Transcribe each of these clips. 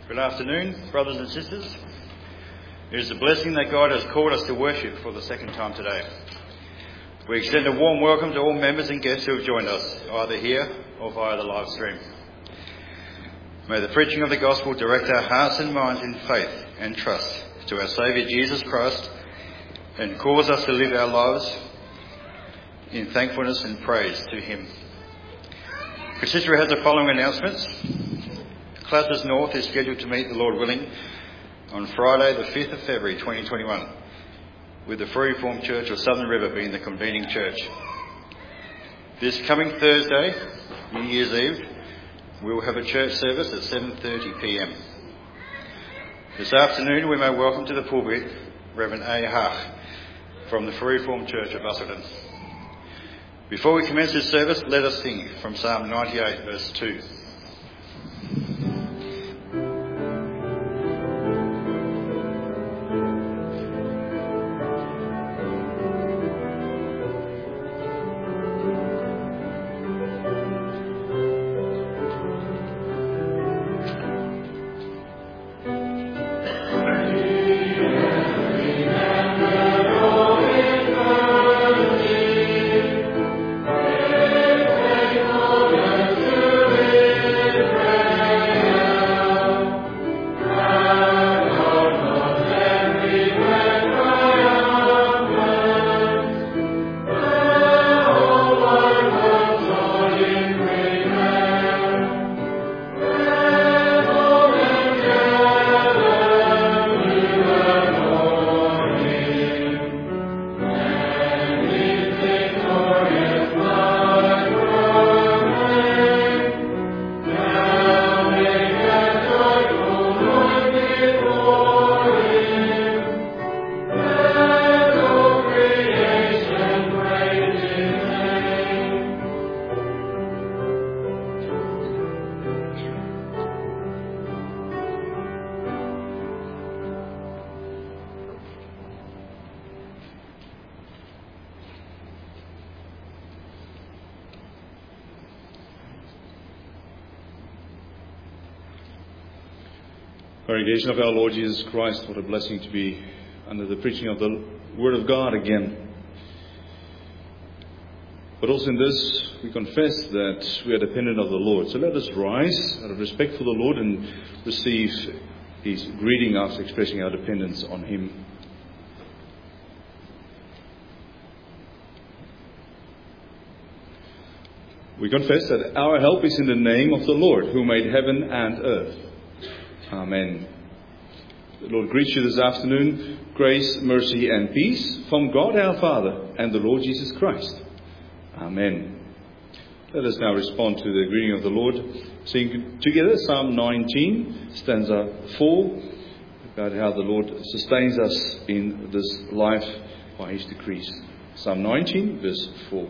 Good afternoon, brothers and sisters. It is a blessing that God has called us to worship for the second time today. We extend a warm welcome to all members and guests who have joined us, either here or via the live stream. May the preaching of the gospel direct our hearts and minds in faith and trust to our Saviour Jesus Christ and cause us to live our lives in thankfulness and praise to Him. Consistory has the following announcements. Classes North is scheduled to meet, the Lord willing, on Friday the 5th of February 2021, with the Free Reformed Church of Southern River being the convening church. This coming Thursday, New Year's Eve, we will have a church service at 7:30 p.m. This afternoon we may welcome to the pulpit Reverend A. Hach from the Free Reformed Church of Busselton. Before we commence this service, let us sing from Psalm 98 verse 2. Congregation of our Lord Jesus Christ, what a blessing to be under the preaching of the Word of God again. But also in this, we confess that we are dependent of the Lord. So let us rise out of respect for the Lord and receive His greeting us, expressing our dependence on Him. We confess that our help is in the name of the Lord, who made heaven and earth. Amen. The Lord greets you this afternoon. Grace, mercy and peace from God our Father and the Lord Jesus Christ. Amen. Let us now respond to the greeting of the Lord. Sing together Psalm 19, stanza 4, about how the Lord sustains us in this life by His decrees. Psalm 19, verse 4.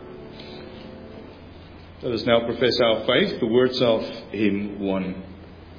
Let us now profess our faith, the words of Hymn 1.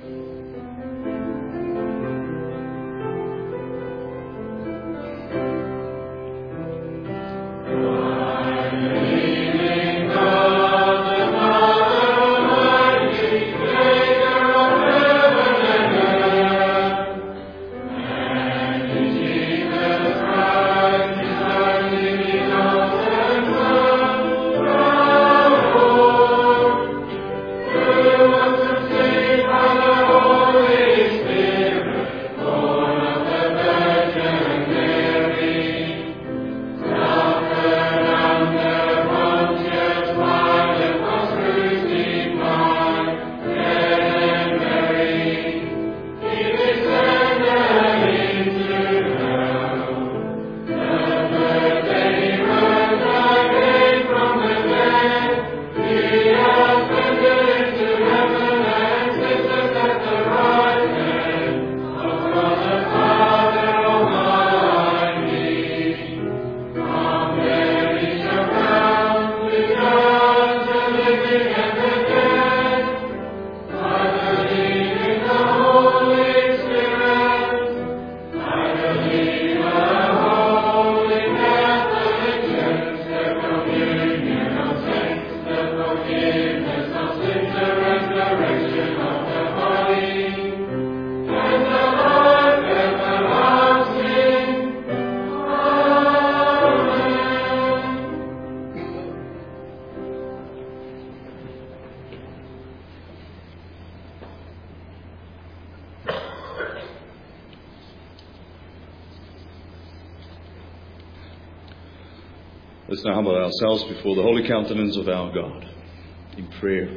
Let's now humble ourselves before the holy countenance of our God in prayer.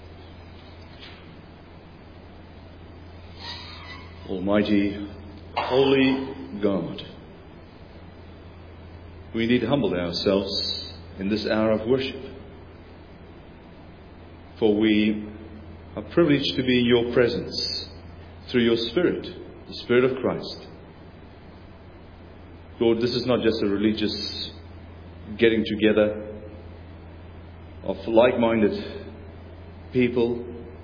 Almighty, holy God, we need to humble ourselves in this hour of worship, for we are privileged to be in your presence through your Spirit, the Spirit of Christ. Lord, this is not just a religious getting together of like-minded people.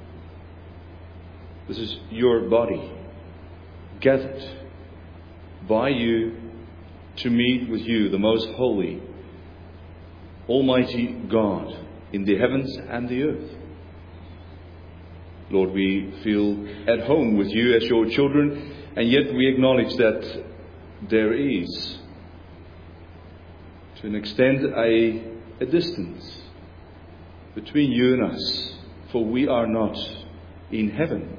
This is your body gathered by you to meet with you, the most holy, almighty God in the heavens and the earth. Lord, we feel at home with you as your children, and yet we acknowledge that there is, to an extent, a distance between you and us, for we are not in heaven.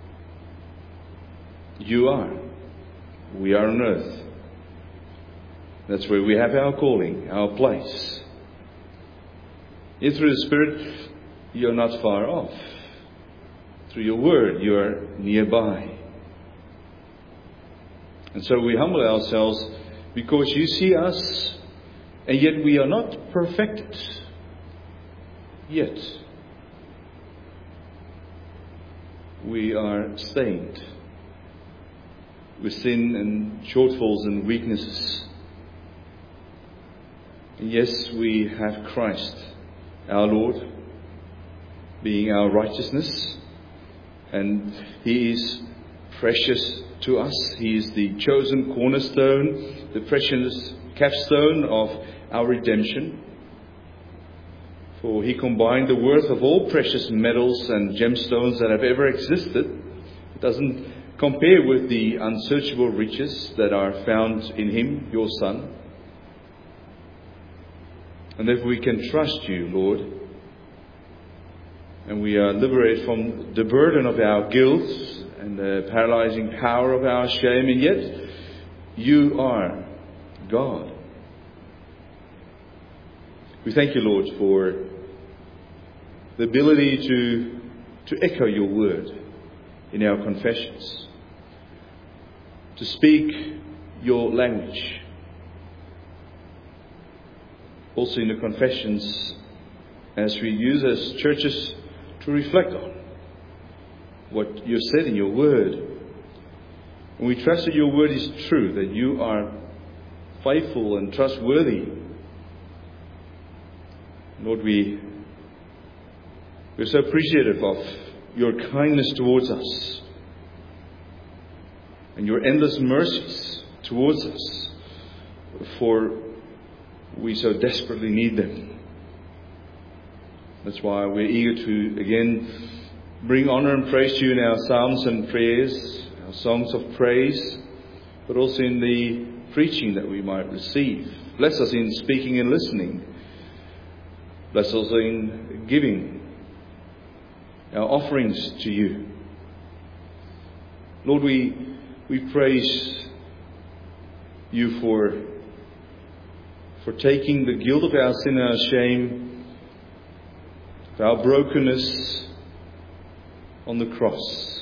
You are. We are on earth. That's where we have our calling, our place. Yet through the Spirit, you're not far off. Through your word, you're nearby. And so we humble ourselves because you see us, and yet we are not perfected yet. We are stained with sin and shortfalls and weaknesses. And yes, we have Christ, our Lord, being our righteousness, and He is precious to us. He is the chosen cornerstone, the precious capstone of our redemption. For He combined the worth of all precious metals and gemstones that have ever existed. It doesn't compare with the unsearchable riches that are found in Him, your Son. And if we can trust you, Lord, and we are liberated from the burden of our guilt and the paralyzing power of our shame, and yet you are God. We thank you, Lord, for the ability to echo your word in our confessions, to speak your language. Also in the confessions, as we use as churches to reflect on what you said in your word. And we trust that your word is true, that you are faithful and trustworthy. Lord, we're so appreciative of your kindness towards us and your endless mercies towards us, for we so desperately need them. That's why we're eager to again bring honor and praise to you in our psalms and prayers, our songs of praise, but also in the preaching that we might receive. Bless us in speaking and listening. Bless us in giving our offerings to you. Lord, we praise you for taking the guilt of our sin and our shame, of our brokenness on the cross,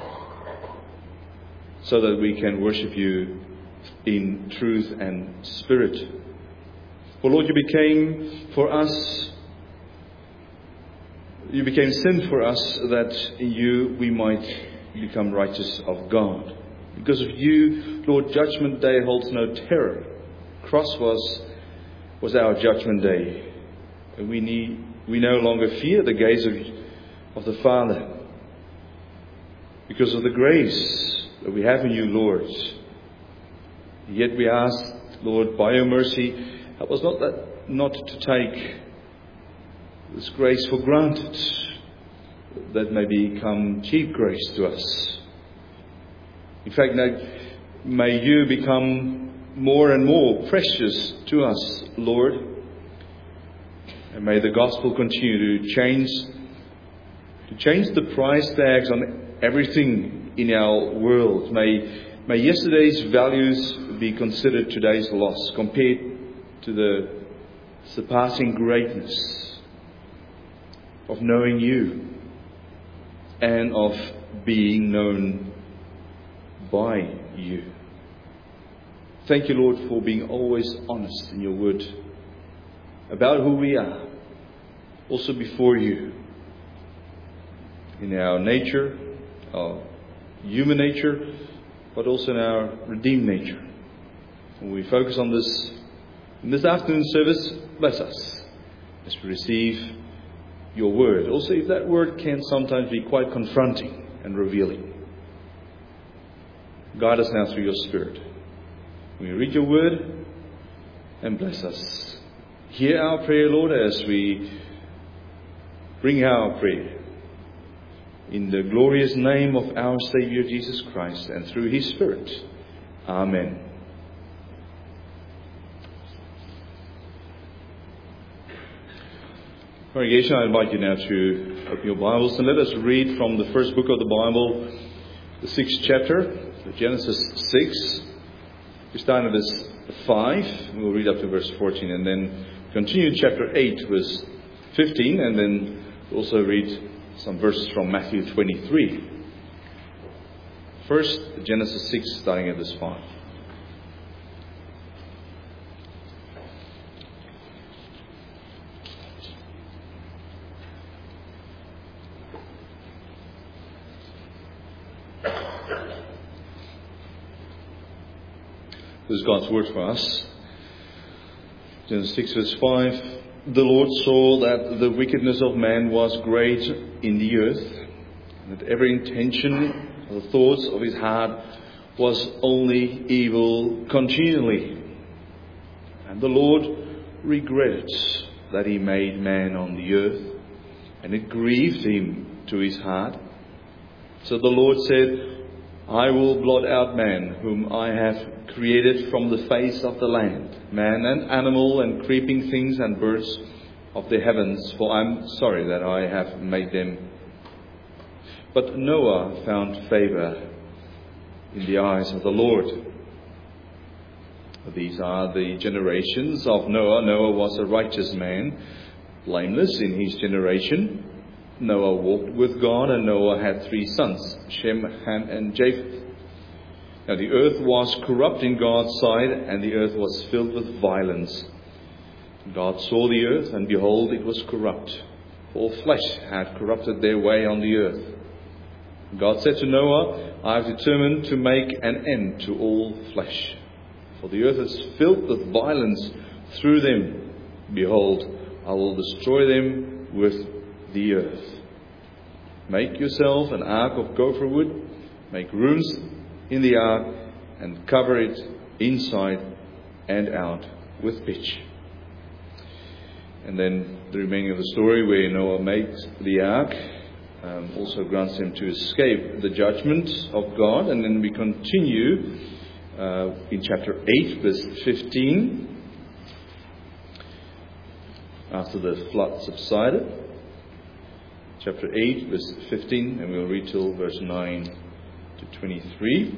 so that we can worship you in truth and spirit. For Lord, you became sin for us, that in you we might become righteous of God. Because of you, Lord, Judgment Day holds no terror. Cross was our Judgment Day. And we no longer fear the gaze of the Father, because of the grace that we have in you, Lord. Yet we ask, Lord, by your mercy, help us not to take this grace for granted, that may become cheap grace to us. In fact, may you become more and more precious to us, Lord. And may the gospel continue to change the price tags on everything in our world. May yesterday's values be considered today's loss, compared to the surpassing greatness of knowing you and of being known by you. Thank you, Lord, for being always honest in your word about who we are, also before you, in our nature, our human nature, but also in our redeemed nature. When we focus on this in this afternoon service, bless us as we receive your word. Also, if that word can sometimes be quite confronting and revealing, guide us now through your Spirit. We read your word and bless us. Hear our prayer, Lord, as we bring our prayer in the glorious name of our Savior Jesus Christ and through his Spirit. Amen. Congregation, I invite you now to open your Bibles and let us read from the first book of the Bible, the 6th chapter, Genesis 6. We start at verse 5, we'll read up to verse 14, and then continue chapter 8, verse 15, and then also read some verses from Matthew 23. First, Genesis 6, starting at verse 5. This is God's word for us. Genesis 6 verse 5. The Lord saw that the wickedness of man was great in the earth, and that every intention of the thoughts of his heart was only evil continually. And the Lord regretted that he made man on the earth, and it grieved him to his heart. So the Lord said, I will blot out man, whom I have created from the face of the land, man and animal and creeping things and birds of the heavens, for I am sorry that I have made them. But Noah found favor in the eyes of the Lord. These are the generations of Noah. Noah was a righteous man, blameless in his generation. Noah walked with God, and Noah had 3 sons, Shem, Ham, and Japheth. Now the earth was corrupt in God's sight, and the earth was filled with violence. God saw the earth, and behold, it was corrupt, for all flesh had corrupted their way on the earth. God said to Noah, I have determined to make an end to all flesh, for the earth is filled with violence through them. Behold, I will destroy them with the earth. Make yourself an ark of gopher wood, make rooms in the ark, and cover it inside and out with pitch." And then the remaining of the story, where Noah makes the ark, also grants him to escape the judgment of God. And then we continue in chapter 8, verse 15, after the flood subsided. Chapter 8, verse 15, and we'll read till verse 9 to 23.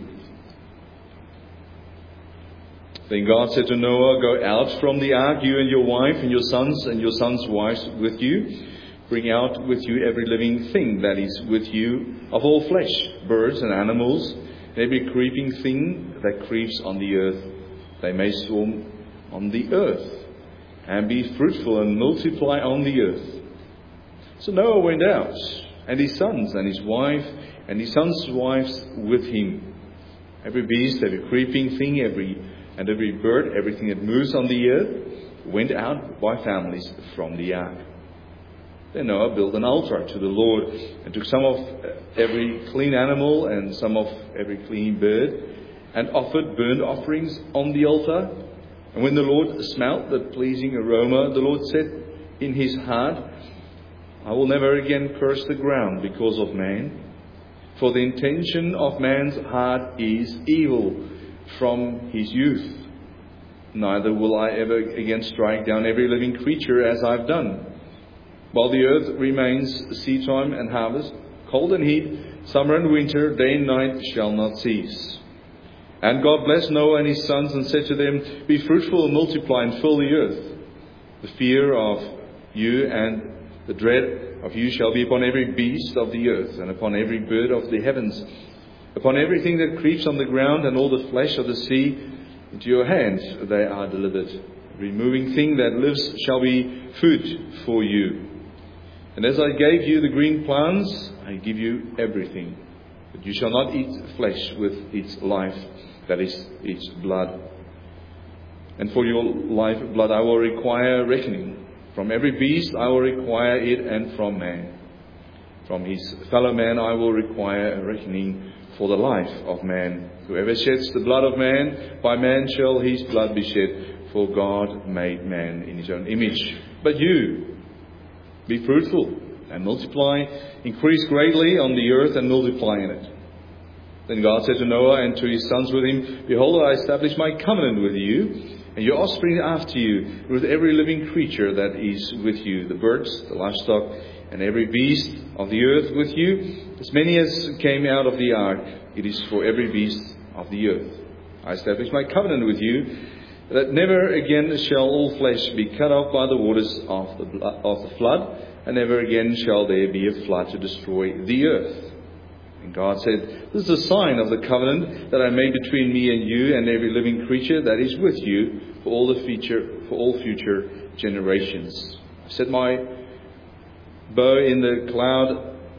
"Then God said to Noah, 'Go out from the ark, you and your wife and your sons' wives with you. Bring out with you every living thing that is with you of all flesh, birds and animals, and every creeping thing that creeps on the earth. They may swarm on the earth, and be fruitful and multiply on the earth.' So Noah went out, and his sons and his wife and his sons' wives with him. Every beast, every creeping thing, every bird, everything that moves on the earth, went out by families from the ark. Then Noah built an altar to the Lord, and took some of every clean animal and some of every clean bird, and offered burnt offerings on the altar. And when the Lord smelt the pleasing aroma, the Lord said in his heart, 'I will never again curse the ground because of man, for the intention of man's heart is evil from his youth. Neither will I ever again strike down every living creature as I've done. While the earth remains, seedtime and harvest, cold and heat, summer and winter, day and night shall not cease.' And God blessed Noah and his sons and said to them, 'Be fruitful and multiply and fill the earth. The fear of you and the dread of you shall be upon every beast of the earth, and upon every bird of the heavens, upon everything that creeps on the ground, and all the flesh of the sea. Into your hands they are delivered. Every moving thing that lives shall be food for you. And as I gave you the green plants, I give you everything. But you shall not eat flesh with its life, that is, its blood. And for your life blood I will require reckoning. From every beast I will require it, and from man. From his fellow man I will require a reckoning for the life of man. Whoever sheds the blood of man, by man shall his blood be shed, for God made man in his own image. But you, be fruitful and multiply, increase greatly on the earth and multiply in it.' Then God said to Noah and to his sons with him, 'Behold, I establish my covenant with you, and your offspring after you, with every living creature that is with you, the birds, the livestock, and every beast of the earth with you, as many as came out of the ark. It is for every beast of the earth. I establish my covenant with you, that never again shall all flesh be cut off by the waters of the flood, and never again shall there be a flood to destroy the earth.' And God said, 'This is a sign of the covenant that I made between me and you and every living creature that is with you for all future generations. I set my bow in the cloud,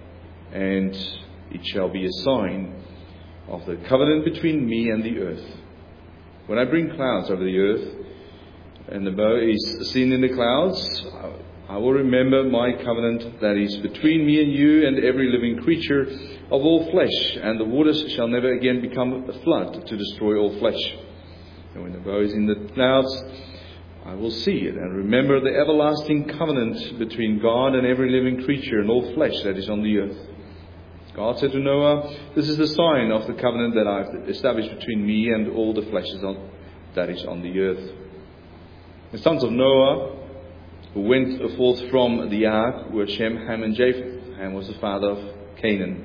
and it shall be a sign of the covenant between me and the earth. When I bring clouds over the earth, and the bow is seen in the clouds, I will remember my covenant that is between me and you and every living creature of all flesh, and the waters shall never again become a flood to destroy all flesh. And when the bow is in the clouds, I will see it and remember the everlasting covenant between God and every living creature and all flesh that is on the earth.' God said to Noah, 'This is the sign of the covenant that I have established between me and all the flesh that is on the earth.' The sons of Noah who went forth from the ark were Shem, Ham, and Japheth. Ham was the father of Canaan.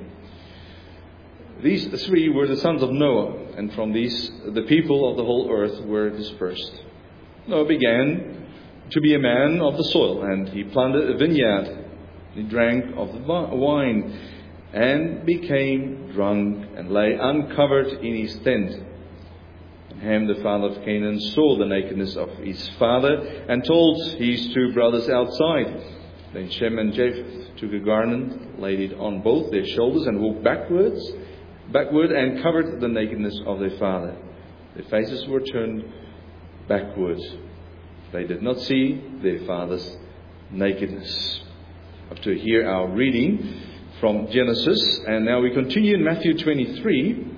These three were the sons of Noah, and from these the people of the whole earth were dispersed. Noah began to be a man of the soil, and he planted a vineyard. He drank of the wine, and became drunk, and lay uncovered in his tent. And Ham, the father of Canaan, saw the nakedness of his father, and told his two brothers outside. Then Shem and Japheth took a garment, laid it on both their shoulders, and walked backward, and covered the nakedness of their father. Their faces were turned backward. They did not see their father's nakedness. Up to here our reading from Genesis. And now we continue in Matthew 23,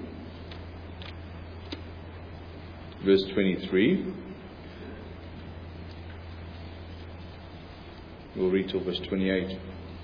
verse 23. We'll read till verse 28.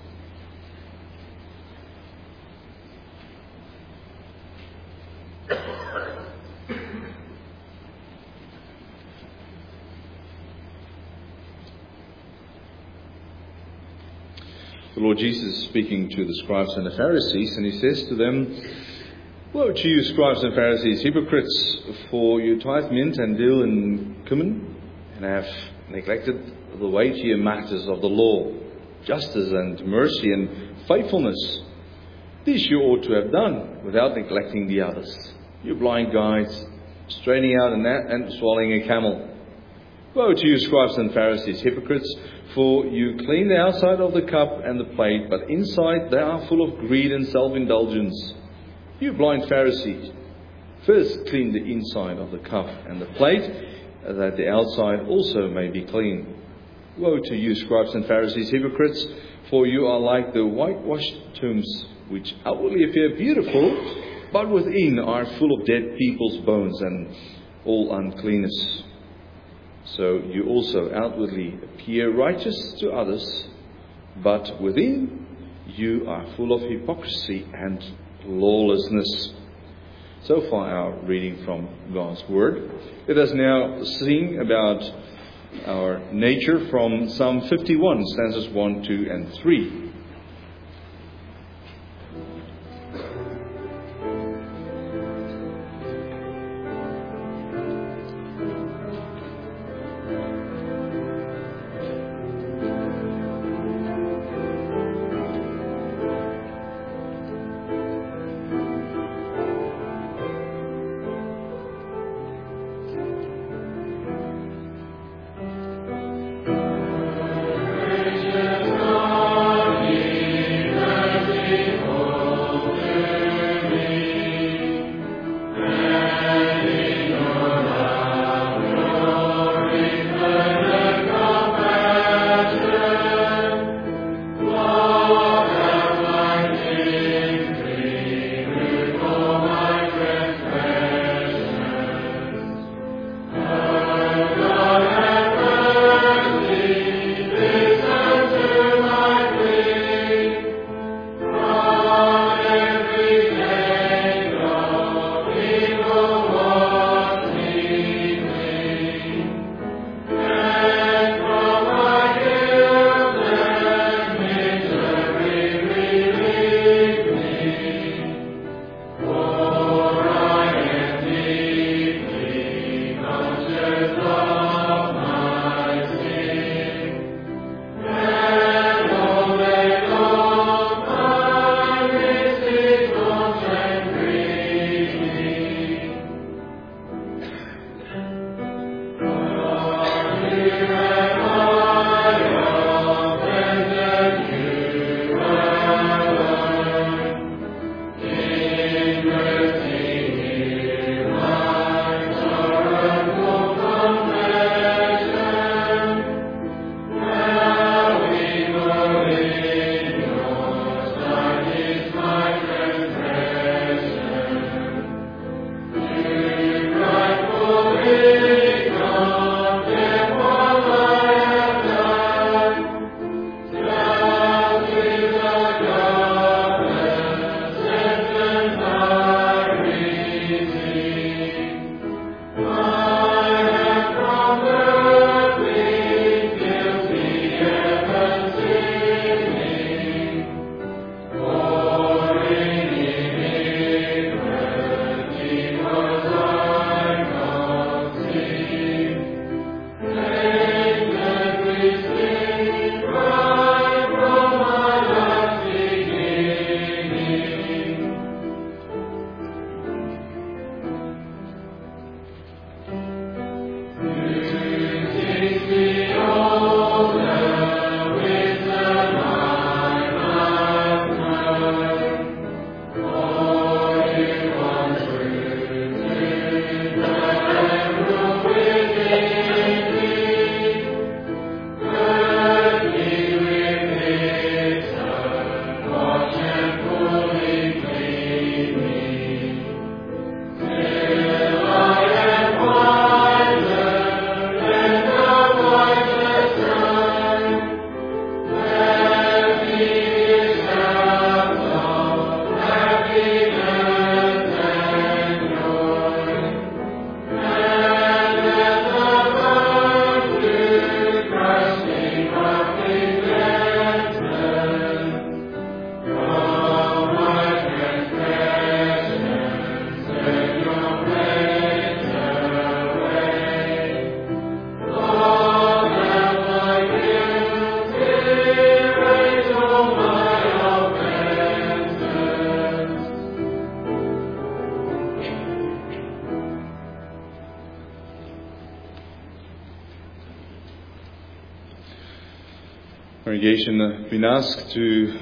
The Lord Jesus is speaking to the scribes and the Pharisees, and he says to them, "Woe to you, scribes and Pharisees, hypocrites, for you tithe mint and dill and cumin, and have neglected the weightier matters of the law, justice and mercy and faithfulness. These you ought to have done, without neglecting the others. You blind guides, straining out a gnat and swallowing a camel. Woe to you, scribes and Pharisees, hypocrites, for you clean the outside of the cup and the plate, but inside they are full of greed and self-indulgence. You blind Pharisees, first clean the inside of the cup and the plate, that the outside also may be clean. Woe to you, scribes and Pharisees, hypocrites, for you are like the whitewashed tombs, which outwardly appear beautiful, but within are full of dead people's bones and all uncleanness. So you also outwardly appear righteous to others, but within you are full of hypocrisy and lawlessness." So far our reading from God's Word. Let us now sing about our nature from Psalm 51, stanzas 1, 2 and 3. Gracious God, be merciful. Congregation, I've been asked to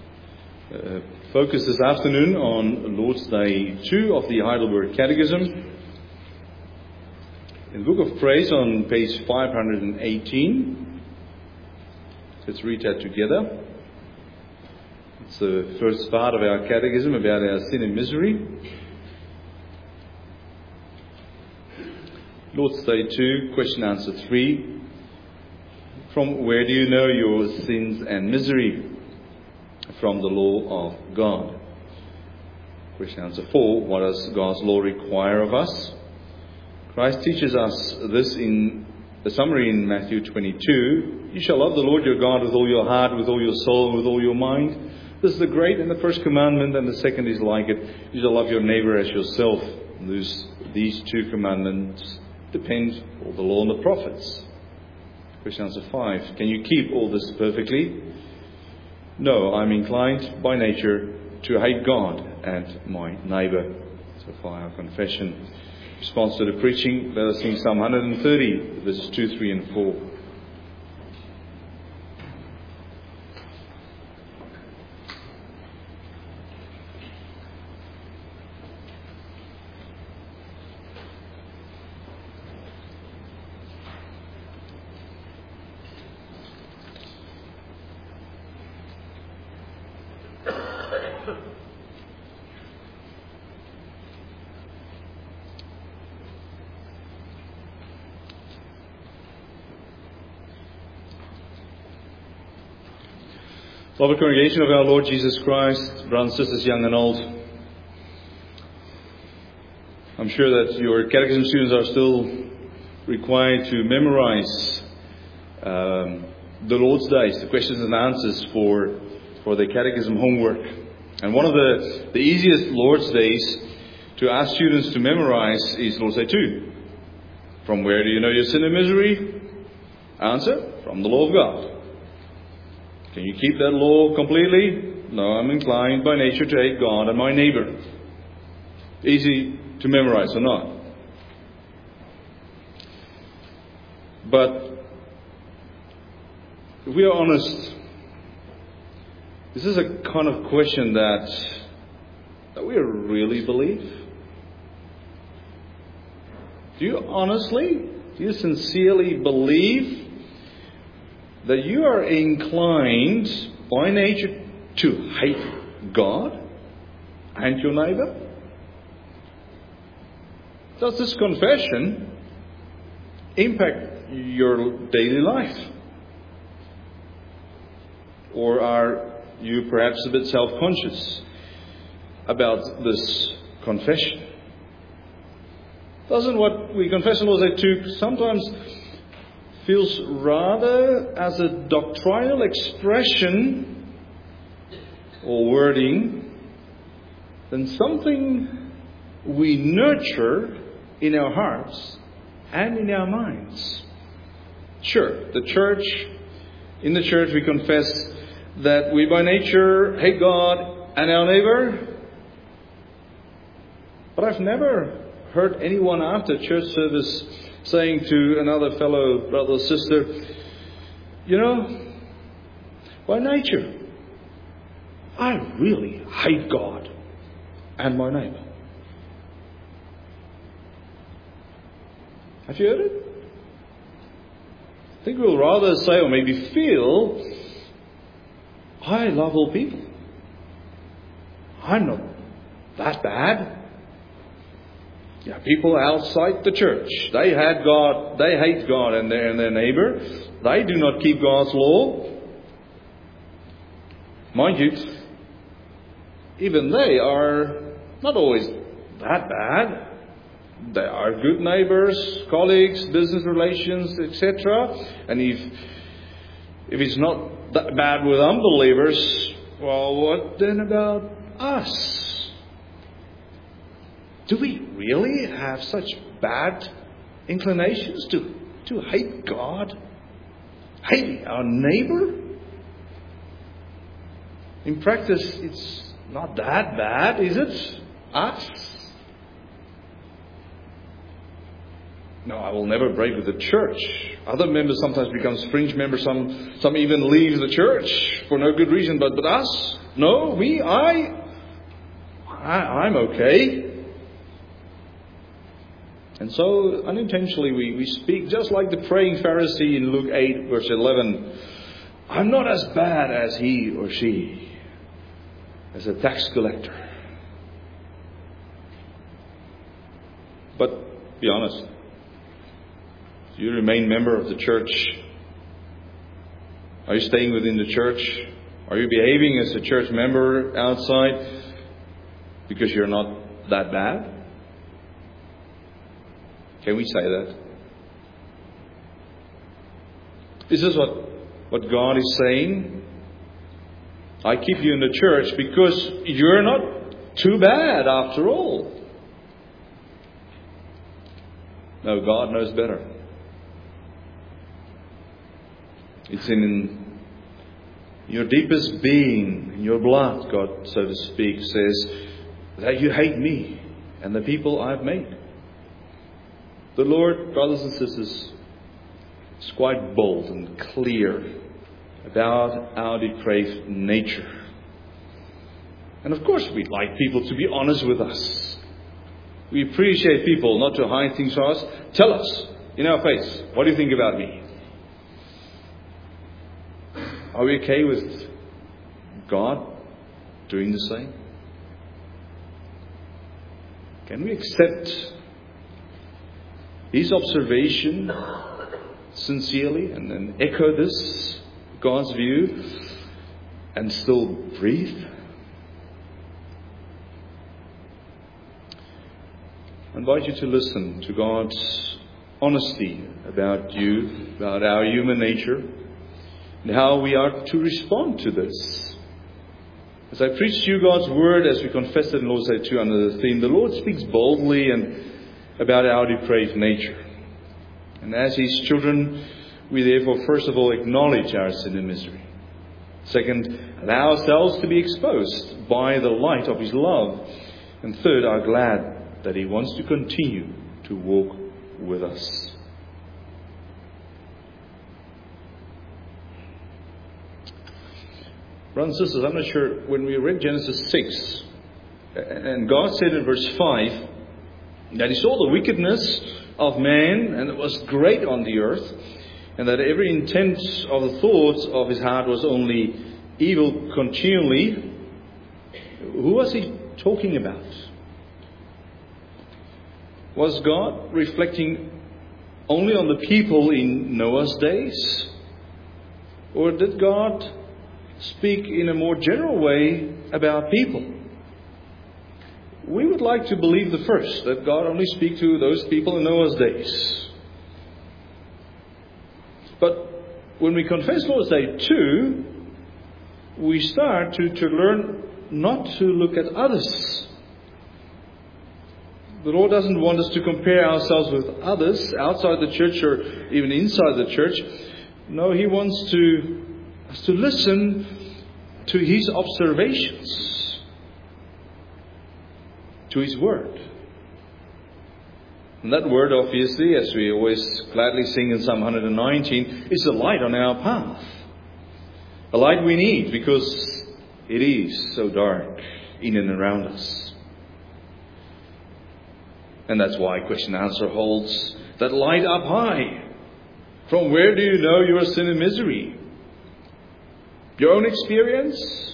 focus this afternoon on Lord's Day 2 of the Heidelberg Catechism. In the Book of Praise on page 518, let's read that together. It's the first part of our catechism about our sin and misery. Lord's Day 2, question answer 3. From where do you know your sins and misery? From the law of God. Question answer 4. What does God's law require of us? Christ teaches us this in the summary in Matthew 22. You shall love the Lord your God with all your heart, with all your soul, with all your mind. This is the great and the first commandment, and the second is like it. You shall love your neighbor as yourself. These two commandments depend on the law and the prophets. Question answer 5. Can you keep all this perfectly? No, I'm inclined by nature to hate God and my neighbor. So far our confession. Response to the preaching, let us sing Psalm 130, verses 2, 3 and 4. Beloved congregation of our Lord Jesus Christ, brothers and sisters, young and old, I'm sure that your catechism students are still required to memorize the Lord's Days, the questions and answers for the catechism homework. And one of the easiest Lord's Days to ask students to memorize is Lord's Day 2. From where do you know your sin and misery? Answer, from the law of God. Can you keep that law completely? No, I'm inclined by nature to hate God and my neighbor. Easy to memorize or not? But if we are honest, this is a kind of question that we really believe. Do you sincerely believe that you are inclined by nature to hate God and your neighbor? Does this confession impact your daily life? Or are you perhaps a bit self-conscious about this confession? Doesn't what we confess in Lord's Day 2 sometimes feels rather as a doctrinal expression or wording than something we nurture in our hearts and in our minds? Sure, in the church we confess that we by nature hate God and our neighbor. But I've never heard anyone after church service saying to another fellow brother or sister, you know, by nature, I really hate God and my neighbor. Have you heard it? I think we'll rather say, or maybe feel, I love all people. I'm not that bad. Yeah, people outside the church, they hate God and their neighbor. They do not keep God's law. Mind you, even they are not always that bad. They are good neighbors, colleagues, business relations, etc. And if it's not that bad with unbelievers, well, what then about us? Do we really have such bad inclinations to hate God? Hate our neighbor? In practice, it's not that bad, is it? Us? No, I will never break with the church. Other members sometimes become fringe members. Some even leave the church for no good reason. But us? No, I'm okay. And so unintentionally we speak just like the praying Pharisee in Luke 8 verse 11. I'm not as bad as he or she, as a tax collector. But be honest. Do you remain member of the church? Are you staying within the church? Are you behaving as a church member outside because you're not that bad? Can we say that? This is what God is saying. I keep you in the church because you're not too bad after all. No, God knows better. It's in your deepest being, in your blood, God, so to speak, says that you hate me and the people I've made. The Lord, brothers and sisters, is quite bold and clear about our depraved nature. And of course we'd like people to be honest with us. We appreciate people not to hide things from us. Tell us in our face, what do you think about me? Are we okay with God doing the same? Can we accept His observation sincerely and then echo this, God's view, and still breathe? I invite you to listen to God's honesty about you, about our human nature, and how we are to respond to this. As I preach to you God's Word, as we confessed it in Lord's Day 2 under the theme, the Lord speaks boldly and about our depraved nature. And as His children, we therefore first of all acknowledge our sin and misery. Second, allow ourselves to be exposed by the light of His love. And third, are glad that He wants to continue to walk with us. Brothers and sisters, I'm not sure, when we read Genesis 6, and God said in verse 5, that He saw the wickedness of man, and it was great on the earth, and that every intent of the thoughts of his heart was only evil continually. Who was He talking about? Was God reflecting only on the people in Noah's days? Or did God speak in a more general way about people? We would like to believe the first, that God only speaks to those people in Noah's days. But when we confess Lord's Day 2, we start to learn not to look at others. The Lord doesn't want us to compare ourselves with others outside the church or even inside the church. No, He wants us to listen to His observations, to His Word. And that Word, obviously, as we always gladly sing in Psalm 119, is a light on our path. A light we need because it is so dark in and around us. And that's why question and answer holds that light up high. From where do you know your sin and misery? Your own experience?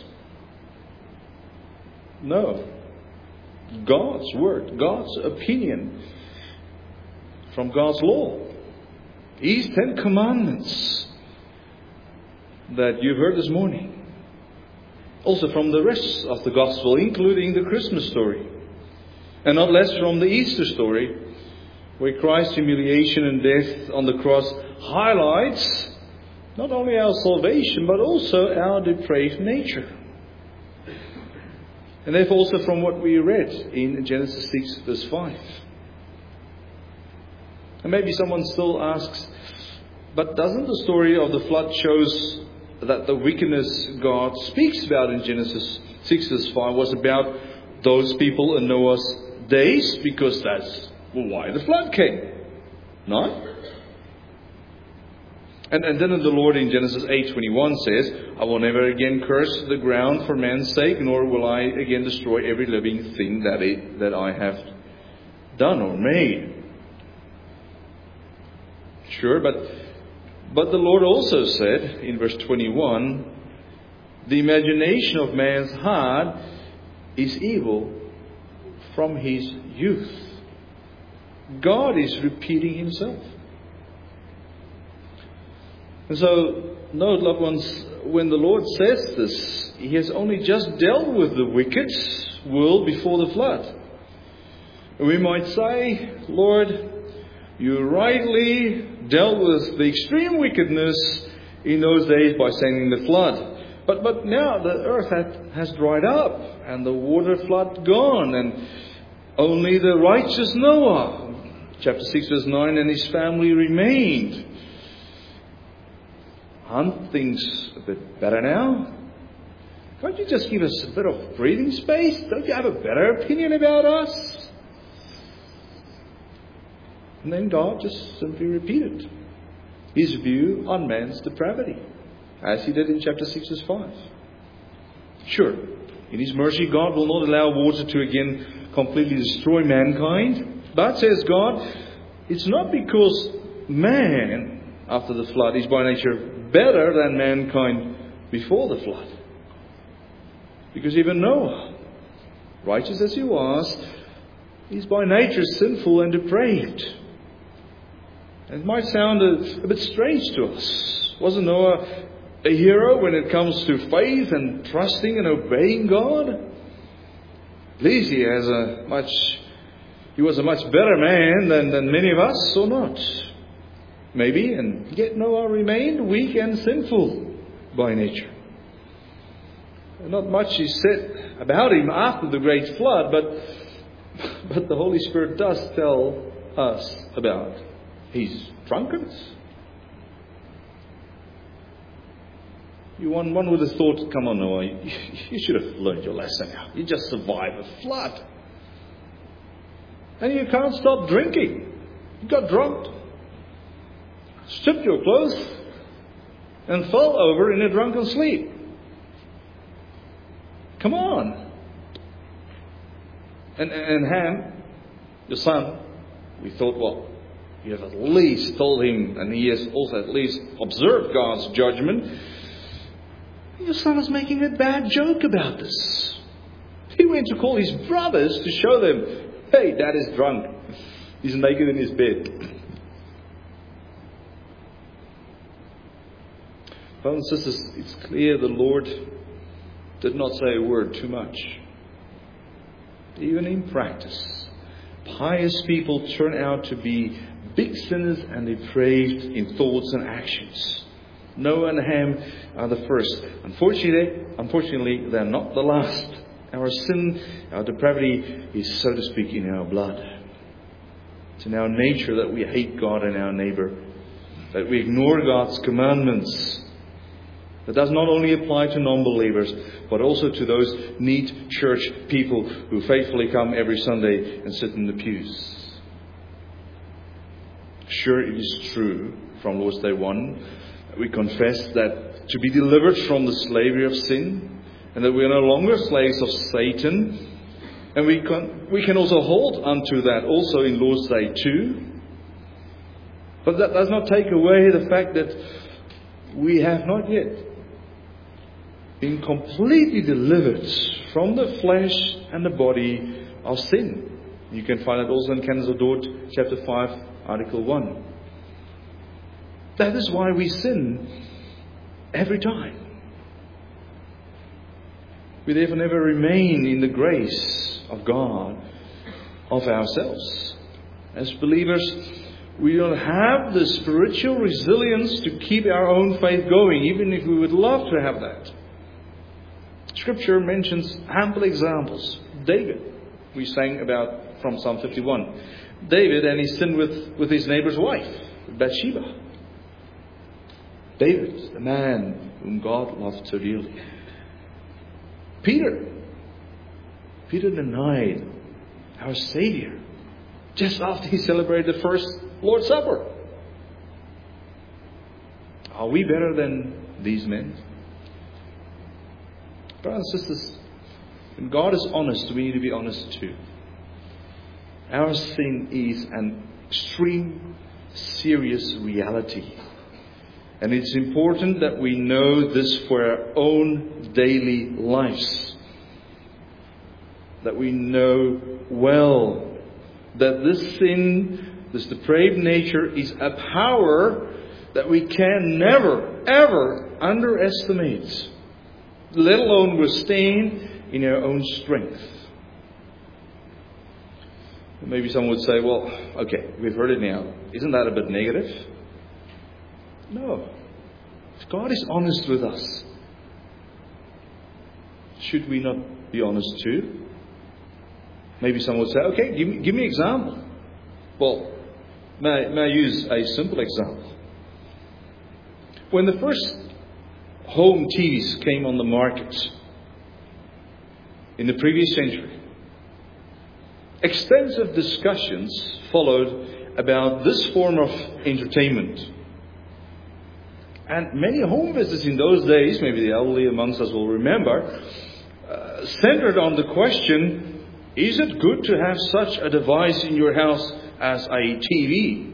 No. God's Word, God's opinion from God's law. His 10 Commandments that you've heard this morning. Also from the rest of the Gospel, including the Christmas story. And not less from the Easter story, where Christ's humiliation and death on the cross highlights not only our salvation, but also our depraved nature. And therefore also from what we read in Genesis 6 verse 5. And maybe someone still asks, but doesn't the story of the flood shows that the wickedness God speaks about in Genesis 6 verse 5 was about those people in Noah's days? Because that's why the flood came. Not. And then the Lord in Genesis 8:21 says, I will never again curse the ground for man's sake, nor will I again destroy every living thing that I have done or made. Sure, but the Lord also said in verse 21, the imagination of man's heart is evil from his youth. God is repeating himself. And so, note, loved ones, when the Lord says this, He has only just dealt with the wicked world before the flood. And we might say, Lord, You rightly dealt with the extreme wickedness in those days by sending the flood. But now the earth has dried up and the water flood gone, and only the righteous Noah, chapter 6 verse 9, and his family remained. Aren't things a bit better now? Can't you just give us a bit of breathing space? Don't you have a better opinion about us? And then God just simply repeated His view on man's depravity, as He did in chapter 6 verse 5. Sure, in His mercy, God will not allow water to again completely destroy mankind. But, says God, it's not because man, after the flood, is by nature better than mankind before the flood. Because even Noah, righteous as he was, is by nature sinful and depraved. And it might sound a bit strange to us. Wasn't Noah a hero when it comes to faith and trusting and obeying God? At least he was a much better man than many of us, or not? Maybe, and yet Noah remained weak and sinful by nature. Not much is said about him after the great flood, but the Holy Spirit does tell us about his drunkenness. One would have thought, come on Noah, you should have learned your lesson now. You just survived a flood. And you can't stop drinking. You got drunk, stripped your clothes, and fell over in a drunken sleep. Come on. And Ham, your son, we thought, well, you have at least told him, and he has also at least observed God's judgment. Your son is making a bad joke about this. He went to call his brothers to show them, hey, Dad is drunk. He's naked in his bed. Brothers and sisters, it's clear the Lord did not say a word too much. Even in practice, pious people turn out to be big sinners and depraved in thoughts and actions. Noah and Ham are the first. Unfortunately, they're not the last. Our sin, our depravity is, so to speak, in our blood. It's in our nature that we hate God and our neighbor, that we ignore God's commandments. That does not only apply to non-believers, but also to those neat church people who faithfully come every Sunday and sit in the pews. Sure, it is true from Lord's Day 1, we confess that to be delivered from the slavery of sin, and that we are no longer slaves of Satan. And we can also hold unto that also in Lord's Day 2. But that does not take away the fact that we have not yet been completely delivered from the flesh and the body of sin. You can find it also in Canons of Dort, chapter 5, article 1. That is why we sin every time. We therefore never remain in the grace of God of ourselves. As believers, we don't have the spiritual resilience to keep our own faith going, even if we would love to have that. Scripture mentions ample examples. David, we sang about from Psalm 51. David, and he sinned with his neighbor's wife, Bathsheba. David, the man whom God loved so dearly. Peter denied our Savior just after he celebrated the first Lord's Supper. Are we better than these men? Brothers and sisters, when God is honest, we need to be honest too. Our sin is an extreme, serious reality. And it's important that we know this for our own daily lives. That we know well that this sin, this depraved nature, is a power that we can never, ever underestimate. Let alone withstand in our own strength. Maybe someone would say, well, okay, we've heard it now. Isn't that a bit negative? No. If God is honest with us, should we not be honest too? Maybe someone would say, okay, give me an example. Well, may I use a simple example? When the first home TVs came on the market in the previous century, extensive discussions followed about this form of entertainment. And many home visits in those days, maybe the elderly amongst us will remember, centered on the question, is it good to have such a device in your house as a TV?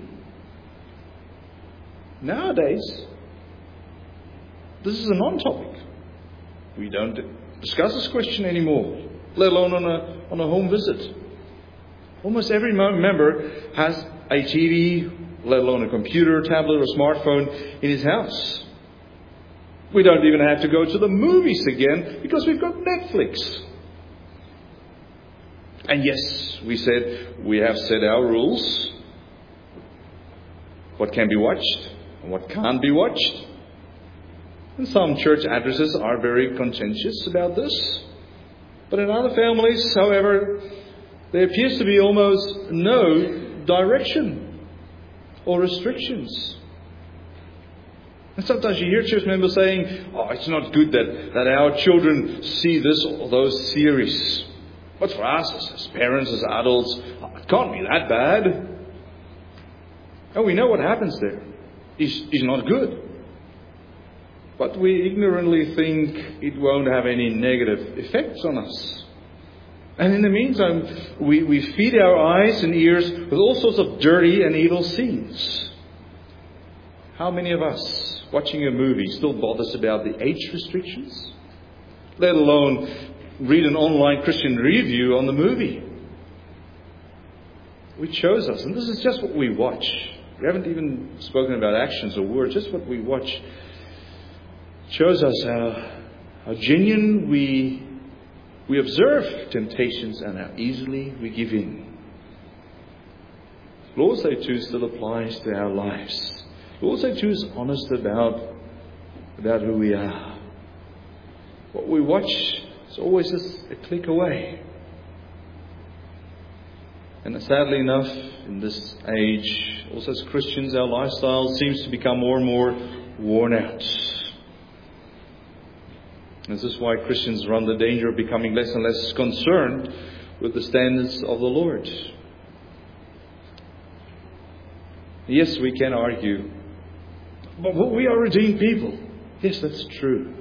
Nowadays, this is a non-topic. We don't discuss this question anymore, let alone on a home visit. Almost every member has a TV, let alone a computer, tablet, or smartphone in his house. We don't even have to go to the movies again because we've got Netflix. And yes, we have set our rules. What can be watched and what can't be watched. And some church addresses are very contentious about this. But in other families, however, there appears to be almost no direction or restrictions. And sometimes you hear church members saying, oh, it's not good that our children see this or those series. But for us, as parents, as adults, it can't be that bad. And we know what happens there. It's not good. But we ignorantly think it won't have any negative effects on us. And in the meantime, we feed our eyes and ears with all sorts of dirty and evil scenes. How many of us, watching a movie, still bothers about the age restrictions? Let alone read an online Christian review on the movie. Which shows us, and this is just what we watch. We haven't even spoken about actions or words, just what we watch. Shows us how genuine we observe temptations and how easily we give in. Lord's Day 2 still applies to our lives. Lord's Day 2 is honest about who we are. What we watch is always just a click away. And sadly enough, in this age, also as Christians, our lifestyle seems to become more and more worn out. This is why Christians run the danger of becoming less and less concerned with the standards of the Lord. Yes, we can argue, but we are redeemed people. Yes, that's true.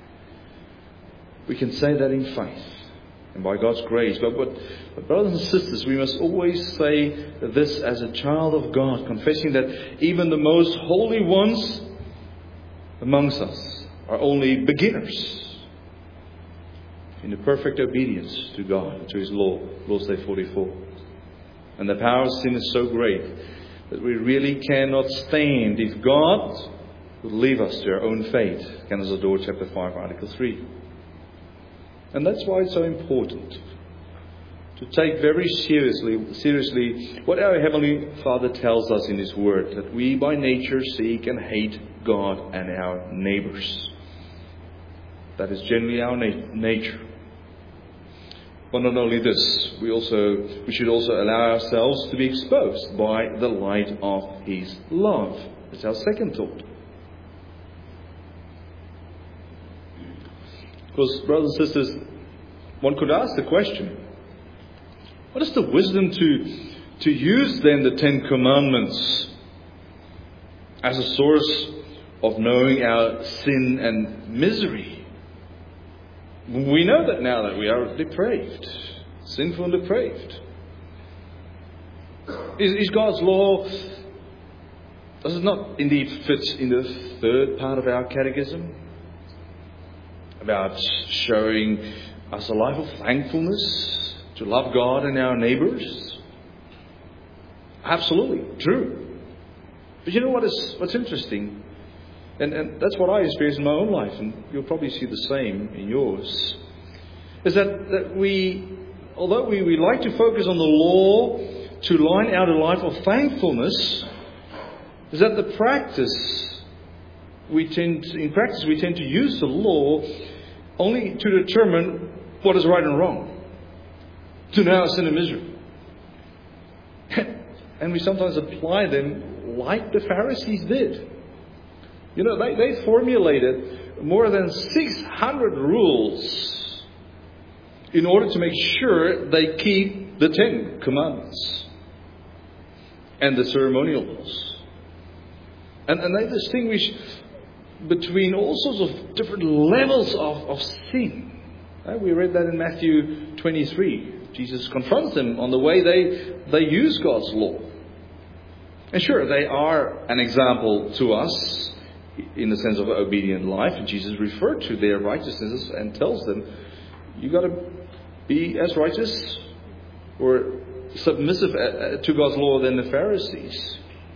We can say that in faith and by God's grace. But brothers and sisters, we must always say this as a child of God, confessing that even the most holy ones amongst us are only beginners in the perfect obedience to God, to His law. Lord's Day 44. And the power of sin is so great that we really cannot stand if God would leave us to our own fate. Genesis chapter 5, article 3. And that's why it's so important to take very seriously what our Heavenly Father tells us in His Word, that we by nature seek and hate God and our neighbours. That is generally our nature. But not only this, we should also allow ourselves to be exposed by the light of His love. That's our second thought. Because, brothers and sisters, one could ask the question, what is the wisdom to use then the Ten Commandments as a source of knowing our sin and misery. We know that now that we are depraved, sinful and depraved. Is God's law, does it not indeed fit in the third part of our catechism? About showing us a life of thankfulness, to love God and our neighbours? Absolutely, true. But you know what's interesting? And that's what I experienced in my own life, and you'll probably see the same in yours. Is that we, although we like to focus on the law to line out a life of thankfulness, is that in practice we tend to use the law only to determine what is right and wrong, to know our sin and misery. And we sometimes apply them like the Pharisees did. You know, they formulated more than 600 rules in order to make sure they keep the 10 Commandments and the ceremonial laws. And they distinguish between all sorts of different levels of sin. We read that in Matthew 23. Jesus confronts them on the way they use God's law. And sure, they are an example to us in the sense of obedient life. And Jesus referred to their righteousness and tells them, you've got to be as righteous or submissive to God's law than the Pharisees.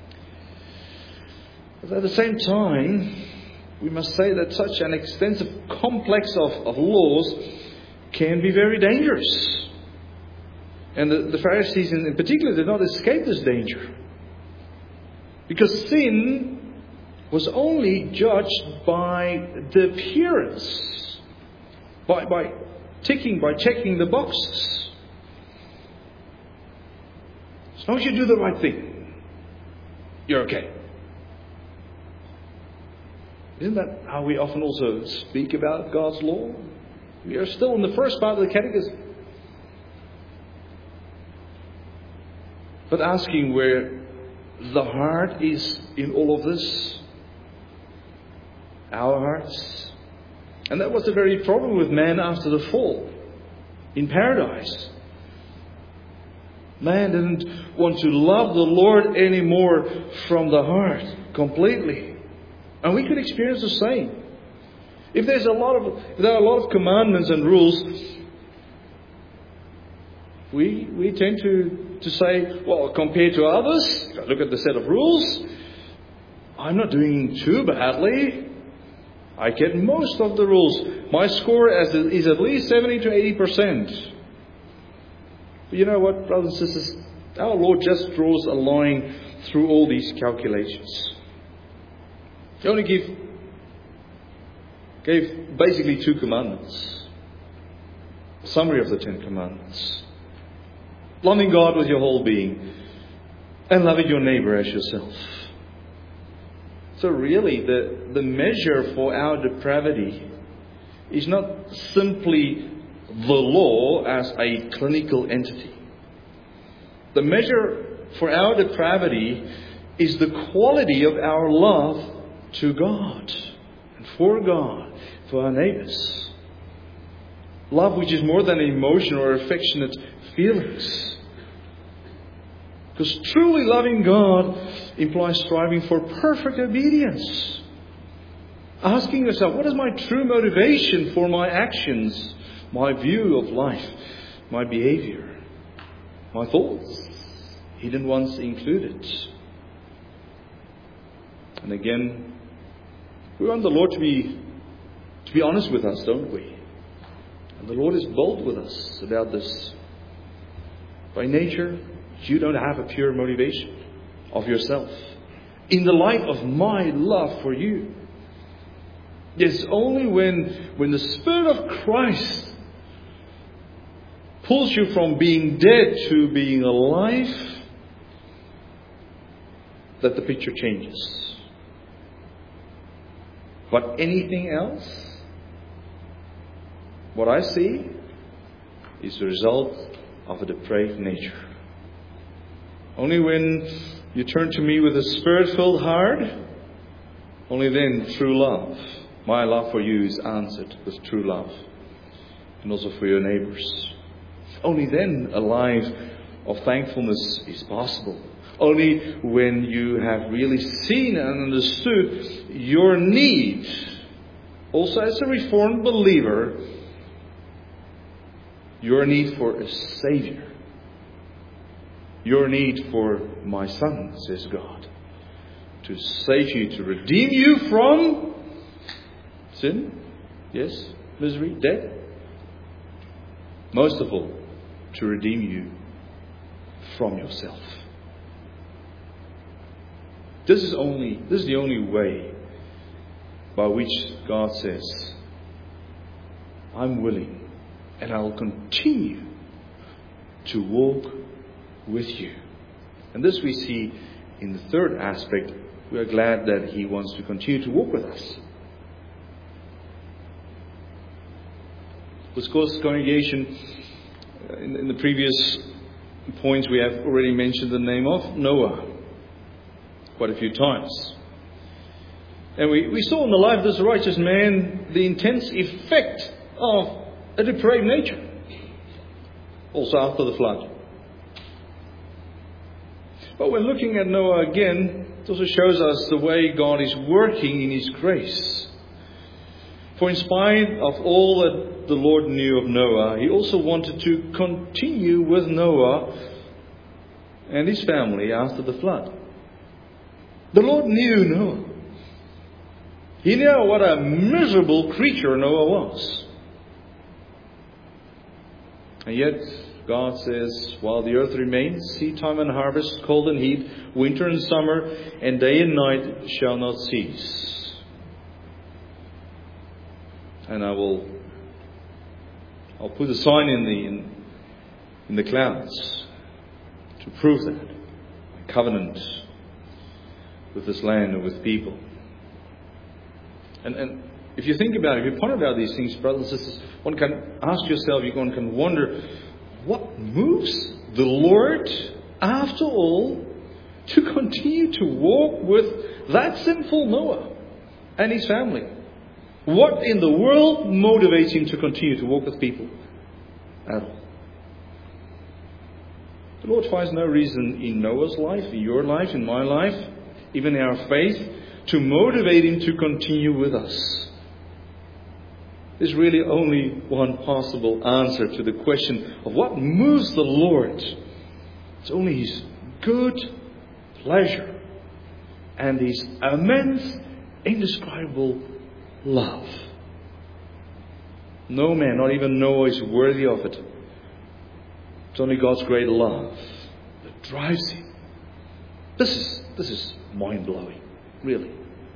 But at the same time, we must say that such an extensive complex of laws can be very dangerous. And the Pharisees in particular did not escape this danger. Because sin was only judged by the appearance, by checking the boxes. As long as you do the right thing, you're okay. Isn't that how we often also speak about God's law? We are still in the first part of the catechism. But asking where the heart is in all of this. Our hearts. And that was the very problem with man after the fall. In paradise. Man didn't want to love the Lord anymore from the heart completely. And we could experience the same. If there are a lot of commandments and rules, we tend to say, well, compared to others, look at the set of rules, I'm not doing too badly. I get most of the rules. My score is at least 70 to 80%. But you know what, brothers and sisters? Our Lord just draws a line through all these calculations. He only gave basically 2 commandments. A summary of the 10 commandments. Loving God with your whole being. And loving your neighbor as yourself. So really, the measure for our depravity is not simply the law as a clinical entity. The measure for our depravity is the quality of our love to God and for our neighbors. Love which is more than emotion or affectionate feelings. Because truly loving God implies striving for perfect obedience. Asking yourself, what is my true motivation for my actions, my view of life, my behavior, my thoughts, hidden ones included? And again, we want the Lord to be honest with us, don't we? And the Lord is bold with us about this. By nature, you don't have a pure motivation of yourself. In the light of my love for you. It's only when the Spirit of Christ pulls you from being dead to being alive that the picture changes. But anything else, what I see is the result of a depraved nature. Only when you turn to me with a Spirit-filled heart, only then true love, my love for you, is answered with true love. And also for your neighbors. Only then a life of thankfulness is possible. Only when you have really seen and understood your need, also as a Reformed believer, your need for a Savior. Your need for my Son, says God, to save you, to redeem you from sin, yes, misery, death. Most of all, to redeem you from yourself. This is the only way by which God says, I'm willing and I'll continue to walk with you. And this we see in the third aspect. We are glad that He wants to continue to walk with us. Of course, congregation, in the previous points we have already mentioned the name of Noah quite a few times. And we saw in the life of this righteous man the intense effect of a depraved nature. Also after the flood. But when looking at Noah again, it also shows us the way God is working in His grace. For in spite of all that the Lord knew of Noah, He also wanted to continue with Noah and his family after the flood. The Lord knew Noah. He knew what a miserable creature Noah was. And yet, God says, while the earth remains, seed time and harvest, cold and heat, winter and summer, and day and night shall not cease. And I'll put a sign in the clouds to prove that. A covenant with this land and with people. And if you think about it, if you ponder about these things, brothers and sisters, one can ask yourself, one can wonder, what moves the Lord, after all, to continue to walk with that sinful Noah and his family? What in the world motivates Him to continue to walk with people at all? The Lord finds no reason in Noah's life, in your life, in my life, even in our faith, to motivate Him to continue with us. There's really only one possible answer to the question of what moves the Lord. It's only His good pleasure and His immense, indescribable love. No man, not even Noah, is worthy of it. It's only God's great love that drives Him. This is mind-blowing, really.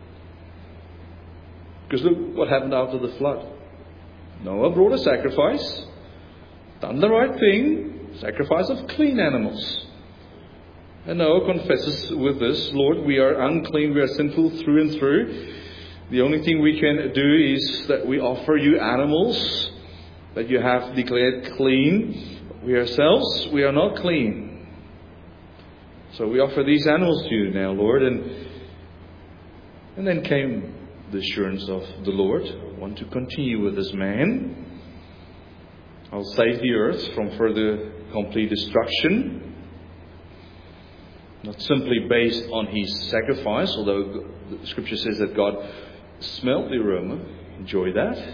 Because look what happened after the flood. Noah brought a sacrifice, done the right thing, sacrifice of clean animals. And Noah confesses with this, Lord, we are unclean, we are sinful through and through. The only thing we can do is that we offer you animals that you have declared clean. We ourselves, we are not clean. So we offer these animals to you now, Lord. And then came the assurance of the Lord. I want to continue with this man. I'll save the earth from further complete destruction. Not simply based on his sacrifice, although the Scripture says that God smelt the aroma. Enjoy that.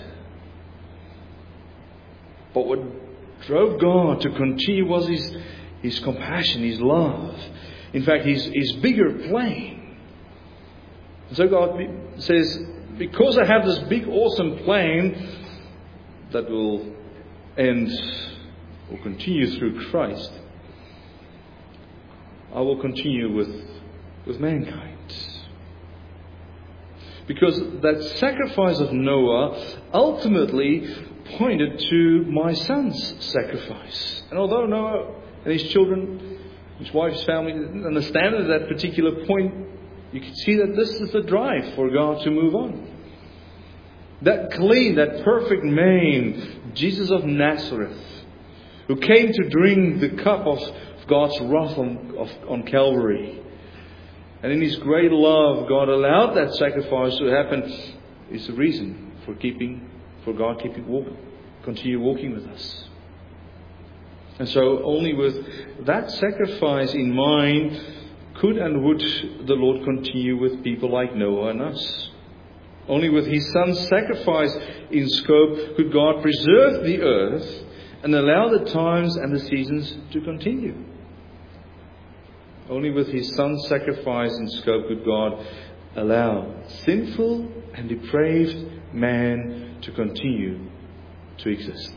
But what drove God to continue was his compassion, His love. In fact, his bigger plan. So God says, because I have this big, awesome plan that will end or continue through Christ, I will continue with mankind. Because that sacrifice of Noah ultimately pointed to my son's sacrifice. And although Noah and his children, his wife's family didn't understand at that particular point, you can see that this is the drive for God to move on. That clean, that perfect man, Jesus of Nazareth, who came to drink the cup of God's wrath on Calvary. And in His great love, God allowed that sacrifice to happen. Is the reason for God continue walking with us. And so only with that sacrifice in mind could and would the Lord continue with people like Noah and us. Only with His Son's sacrifice in scope could God preserve the earth and allow the times and the seasons to continue. Only with His Son's sacrifice in scope could God allow sinful and depraved man to continue to exist.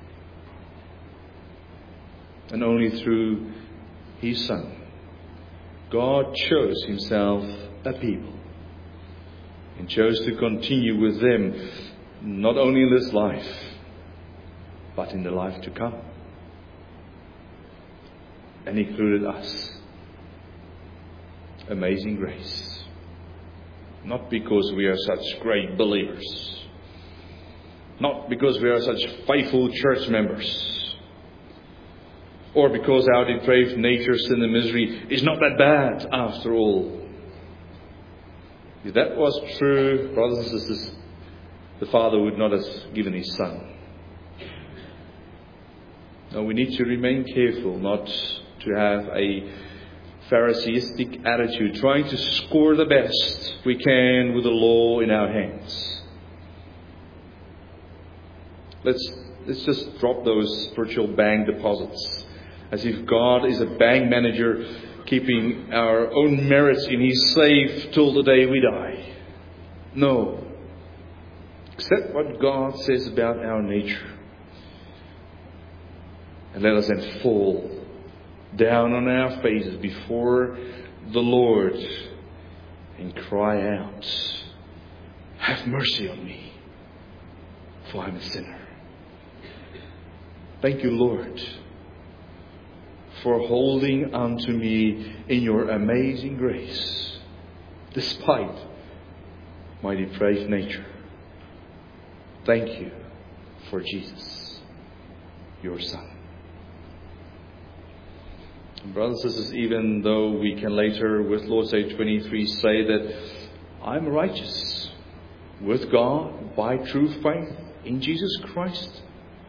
And only through His Son, God chose Himself a people and chose to continue with them, not only in this life, but in the life to come. And included us. Amazing grace. Not because we are such great believers. Not because we are such faithful church members. Or because our depraved nature, sin and misery is not that bad after all. If that was true, brothers and sisters, the Father would not have given His Son. Now we need to remain careful not to have a Pharisaistic attitude, trying to score the best we can with the law in our hands. Let's just drop those spiritual bank deposits, as if God is a bank manager keeping our own merits in His safe till the day we die. No. Accept what God says about our nature. And let us then fall down on our faces before the Lord and cry out, "Have mercy on me, for I'm a sinner." Thank you, Lord, for holding unto me in your amazing grace, despite my depraved nature. Thank you for Jesus, your Son. And brothers and sisters, even though we can later with Lord's Day 23 say that I'm righteous with God by true faith in Jesus Christ,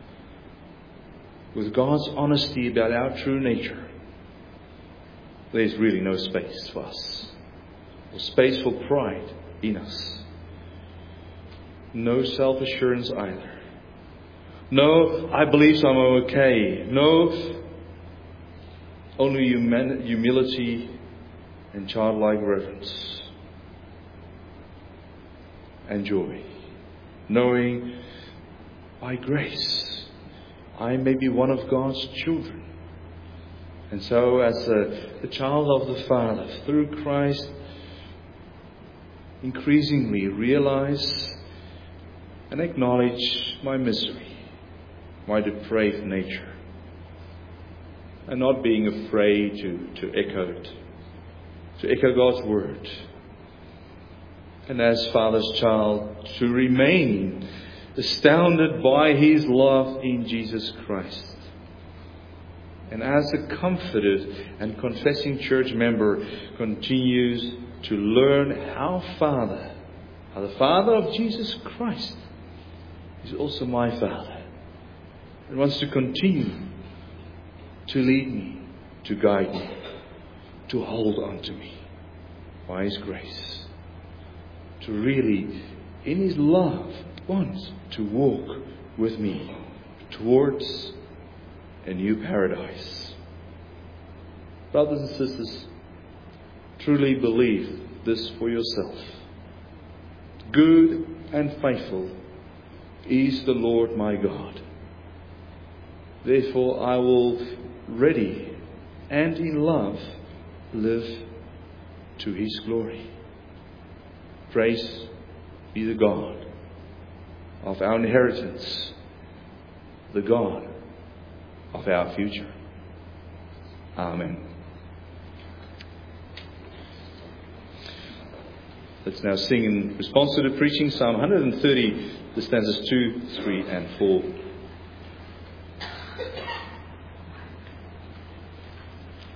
with God's honesty about our true nature, there's really no space for us, or space for pride in us. No self-assurance either. No, I believe so, I'm okay. No, only humility and childlike reverence and joy, knowing by grace I may be one of God's children. And so as a child of the Father, through Christ, increasingly realize and acknowledge my misery, my depraved nature, and not being afraid to echo God's word. And as Father's child, to remain astounded by His love in Jesus Christ. And as a comforted and confessing church member continues to learn how the Father of Jesus Christ is also my Father, and wants to continue to lead me, to guide me, to hold on to me by His grace, to really, in His love, want to walk with me towards a new paradise. Brothers and sisters, truly believe this for yourself. Good and faithful is the Lord my God. Therefore I will ready and in love live to His glory. Praise be the God of our inheritance, the God of our future. Amen. Let's now sing in response to the preaching Psalm 130, the stanzas 2, 3 and 4.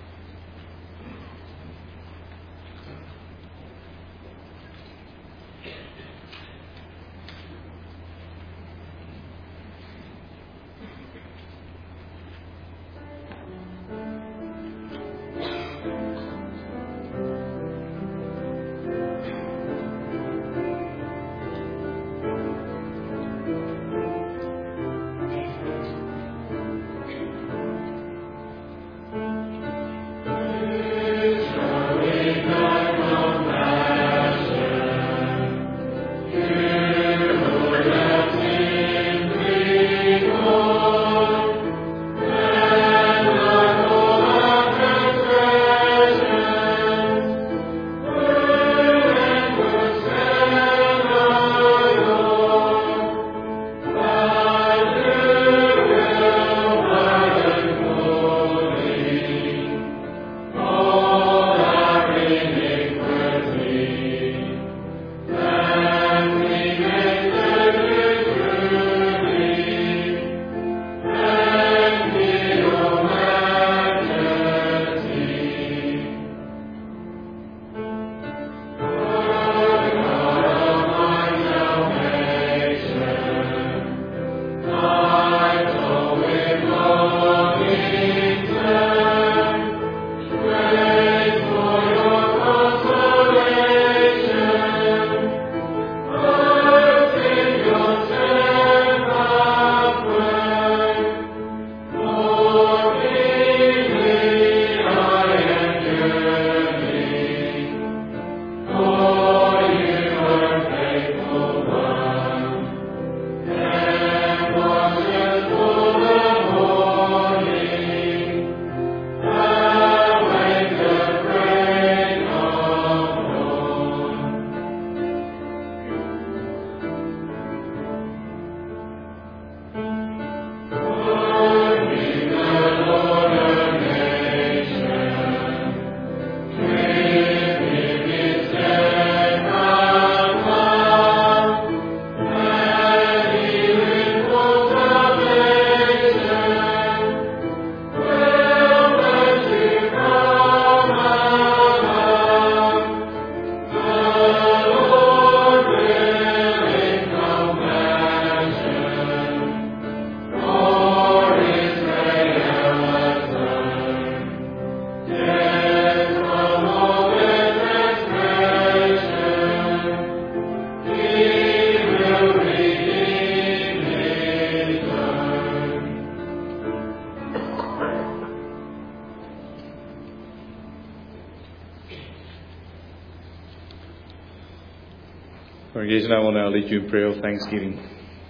Congregation, I will now lead you in prayer of thanksgiving.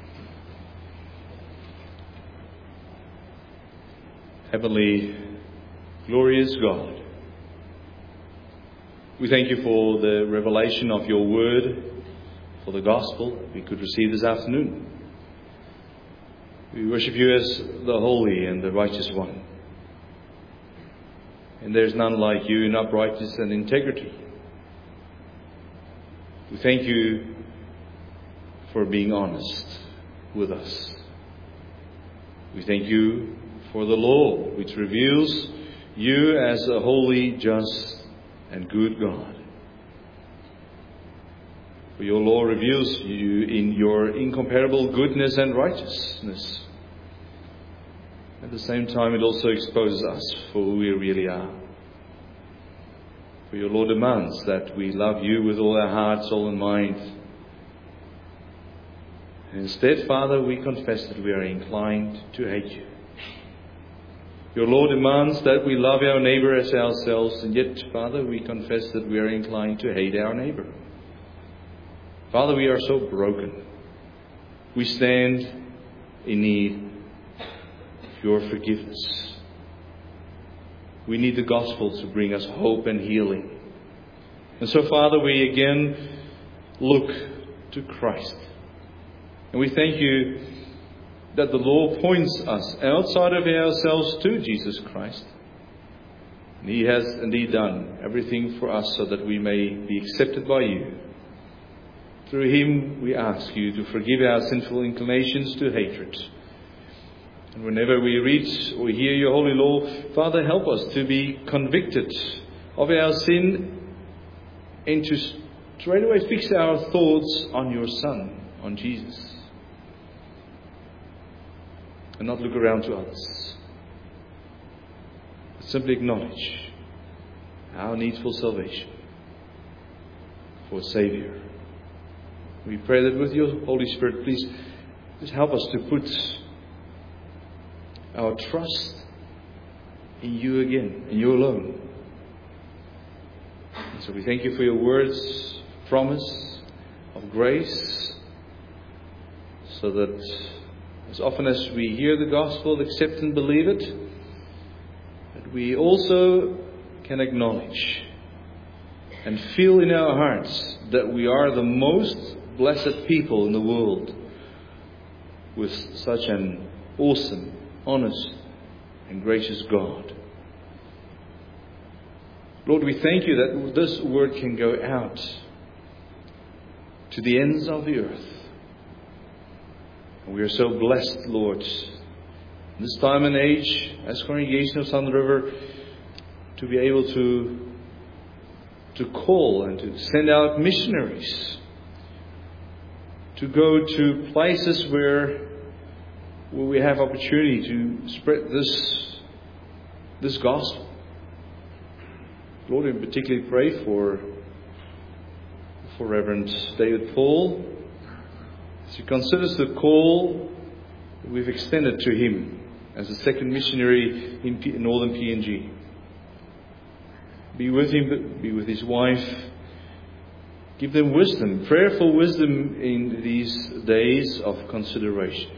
Heavenly, glorious God, we thank you for the revelation of your word, for the gospel that we could receive this afternoon. We worship you as the holy and the righteous one. And there's none like you in uprightness and integrity. We thank you for being honest with us. We thank you for the law, which reveals you as a holy, just, and good God. For your law reveals you in your incomparable goodness and righteousness. At the same time, it also exposes us for who we really are. For your law demands that we love you with all our heart, soul, and mind. And instead, Father, we confess that we are inclined to hate you. Your law demands that we love our neighbor as ourselves, and yet, Father, we confess that we are inclined to hate our neighbor. Father, we are so broken. We stand in need of your forgiveness. We need the gospel to bring us hope and healing. And so, Father, we again look to Christ. And we thank you that the law points us outside of ourselves to Jesus Christ. And He has indeed done everything for us so that we may be accepted by you. Through Him, we ask you to forgive our sinful inclinations to hatred. And whenever we read or hear your holy law, Father, help us to be convicted of our sin and to straight away fix our thoughts on your Son, on Jesus. And not look around to others. But simply acknowledge our need for salvation, for a Savior. We pray that with your Holy Spirit, please help us to put our trust in you again, in you alone. And so we thank you for your words, promise of grace, so that as often as we hear the gospel, accept and believe it, that we also can acknowledge and feel in our hearts that we are the most blessed people in the world with such an awesome, honest, and gracious God. Lord, we thank you that this word can go out to the ends of the earth. And we are so blessed, Lord, in this time and age, as congregation of Sun River, to be able to call and to send out missionaries, to go to places where we have opportunity to spread this gospel. Lord, we particularly pray for Reverend David Paul, as he considers the call we've extended to him as a second missionary in northern PNG. Be with him, be with his wife. Give them wisdom, prayerful wisdom in these days of consideration.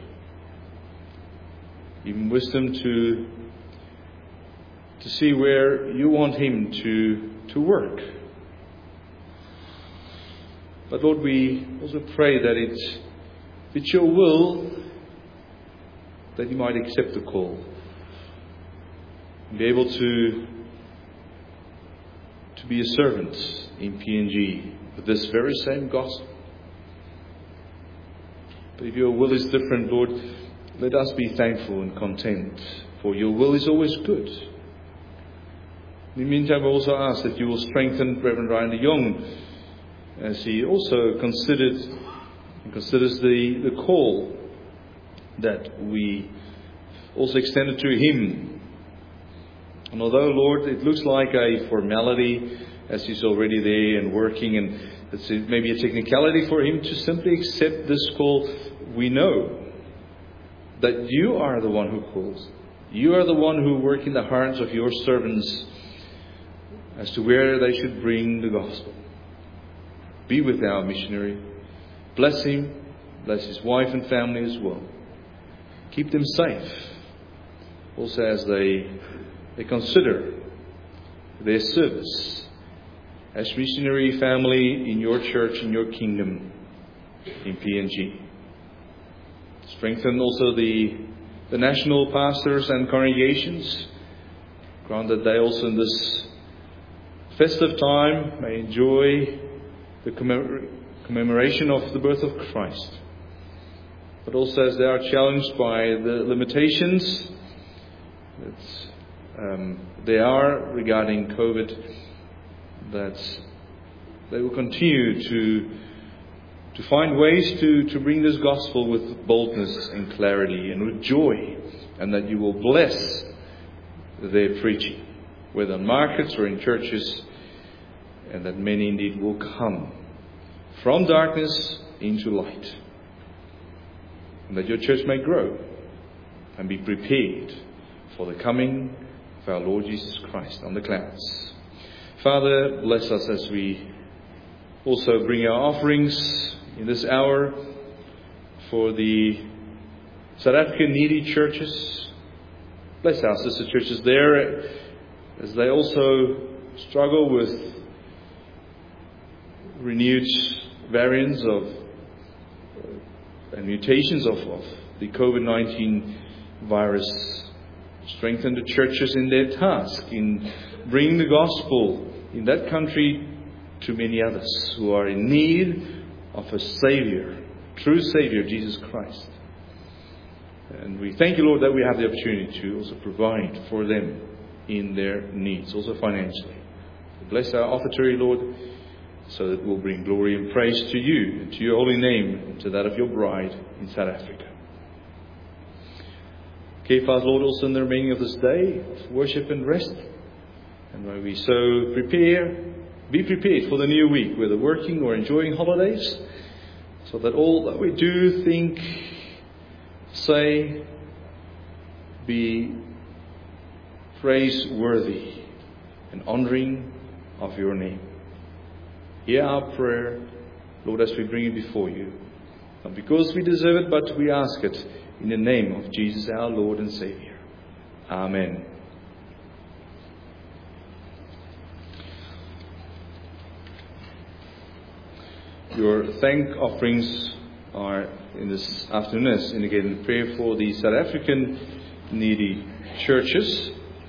Give him wisdom to see where you want him to work. But Lord, we also pray that it's your will that he might accept the call and be able to be a servant in PNG with this very same gospel. But if your will is different, Lord, let us be thankful and content, for your will is always good. In the meantime, I also ask that you will strengthen Reverend Ryan de Jong as he also considers the call that we also extended to him. And although, Lord, it looks like a formality as he's already there and working, and it's maybe a technicality for him to simply accept this call, we know that you are the one who calls. You are the one who work in the hearts of your servants as to where they should bring the gospel. Be with our missionary. Bless him. Bless his wife and family as well. Keep them safe. Also as they consider their service as missionary family in your church, in your kingdom, in PNG. Strengthen also the national pastors and congregations. Grant that they also in this festive time may enjoy the commemoration of the birth of Christ. But also as they are challenged by the limitations that there are regarding COVID, that they will continue to find ways to bring this gospel with boldness and clarity and with joy, and that you will bless their preaching, whether in markets or in churches, and that many indeed will come from darkness into light, and that your church may grow and be prepared for the coming of our Lord Jesus Christ on the clouds. Father, bless us as we also bring our offerings in this hour for the South African needy churches. Bless our sister churches there as they also struggle with renewed variants and mutations of the COVID-19 virus. Strengthen the churches in their task in bringing the gospel in that country to many others who are in need of a Savior, true Savior, Jesus Christ. And we thank you, Lord, that we have the opportunity to also provide for them in their needs, also financially. Bless our offertory, Lord, so that we'll bring glory and praise to you and to your holy name and to that of your bride in South Africa. Keep us, Lord, also in the remaining of this day of worship and rest. And may we so be prepared for the new week, whether working or enjoying holidays, so that all that we do, think, say, be praiseworthy and honouring of your name. Hear our prayer, Lord, as we bring it before you. Not because we deserve it, but we ask it in the name of Jesus, our Lord and Saviour. Amen. Your thank offerings are in this afternoon, as indicated in prayer, for the South African needy churches.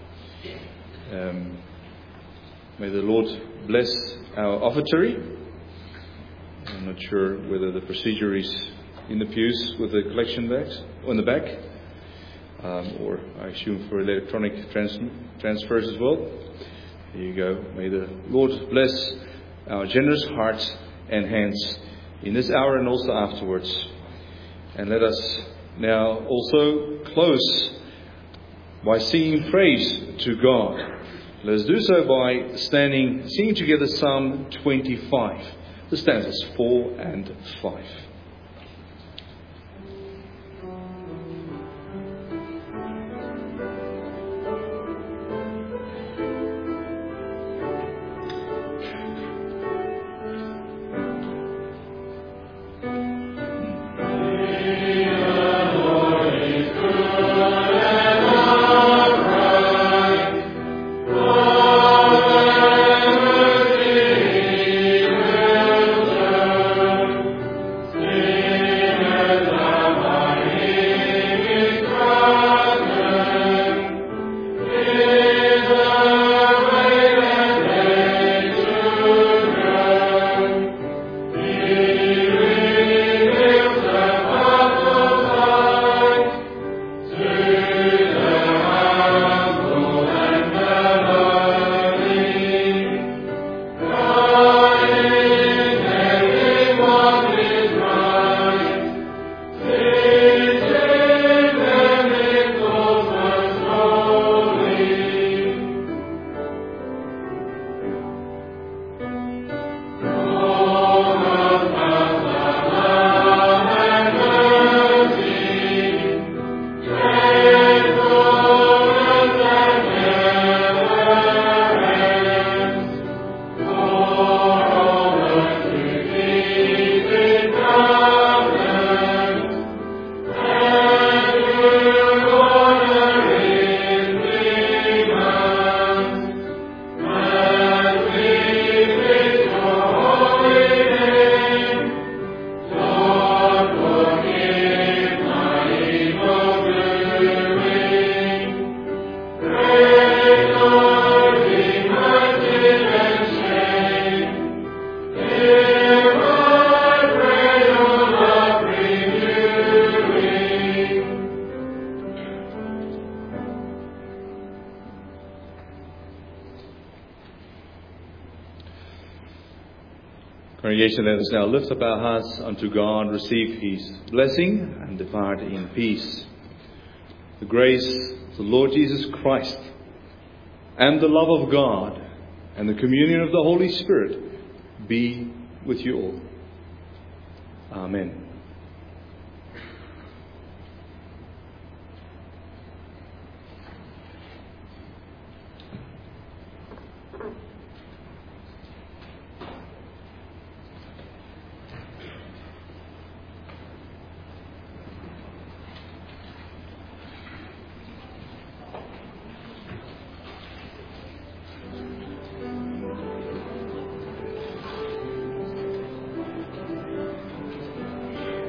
May the Lord bless our offertory. I'm not sure whether the procedure is in the pews with the collection bags on the back, or I assume for electronic transfers as well. There you go. May the Lord bless our generous hearts and hands in this hour and also afterwards. And let us now also close by singing praise to God. Let us do so by singing together Psalm 25, the stanzas 4 and 5. Yeah. Congregation, let us now lift up our hearts unto God, receive His blessing, and depart in peace. The grace of the Lord Jesus Christ, and the love of God, and the communion of the Holy Spirit be with you all. Amen.